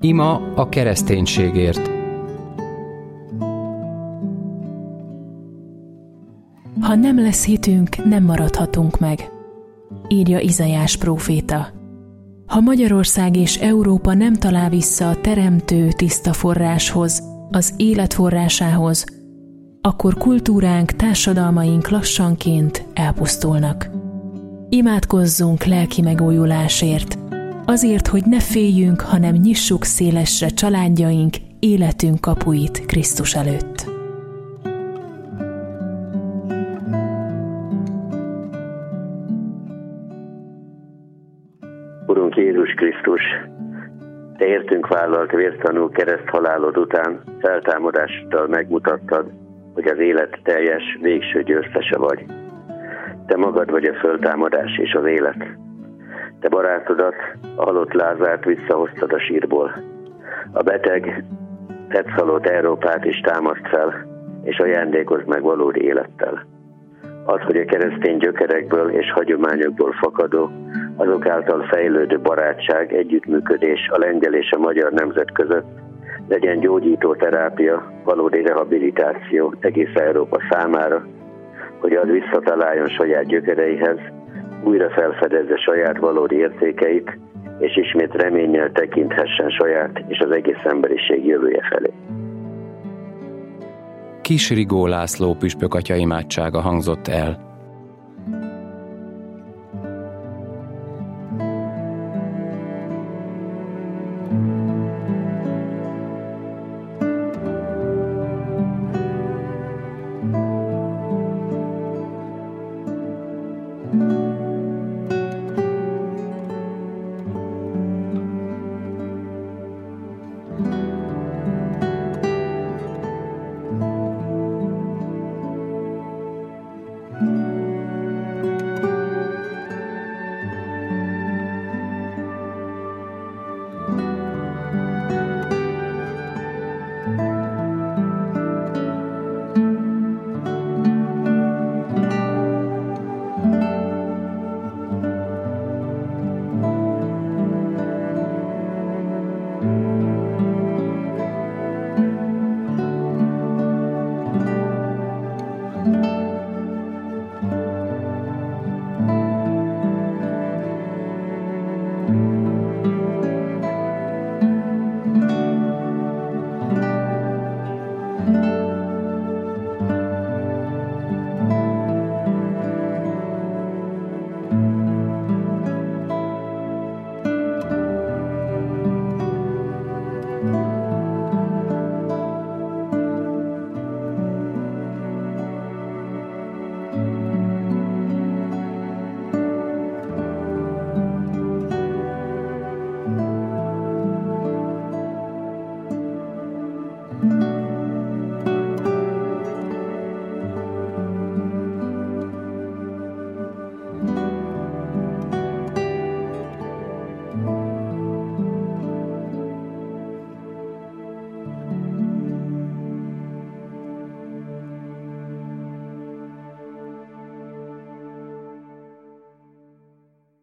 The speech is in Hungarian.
Ima a kereszténységért. Ha nem lesz hitünk, nem maradhatunk meg, írja Izaiás próféta. Ha Magyarország és Európa nem talál vissza a teremtő tiszta forráshoz, az élet forrásához, akkor kultúránk, társadalmaink lassanként elpusztulnak. Imádkozzunk lelki megújulásért, azért, hogy ne féljünk, hanem nyissuk szélesre családjaink, életünk kapuit Krisztus előtt. Urunk Jézus Krisztus, Te értünk vállalt vértanú kereszthalálod után feltámadással megmutattad, hogy az élet teljes, végső győztese vagy. Te magad vagy a föltámadás és az élet. Te barátodat, a halott Lázárt visszahoztad a sírból. A beteg, tetszalott Európát is támaszt fel, és ajándékozd meg valódi élettel. Az, hogy a keresztény gyökerekből és hagyományokból fakadó, azok által fejlődő barátság, együttműködés a lengyel és a magyar nemzet között legyen gyógyító terápia, valódi rehabilitáció egész Európa számára, hogy az visszataláljon saját gyökereihez, újra felfedezze saját valódi értékeit, és ismét reménnyel tekinthessen saját és az egész emberiség jövője felé. Kis Rigó László püspökatya imádsága hangzott el.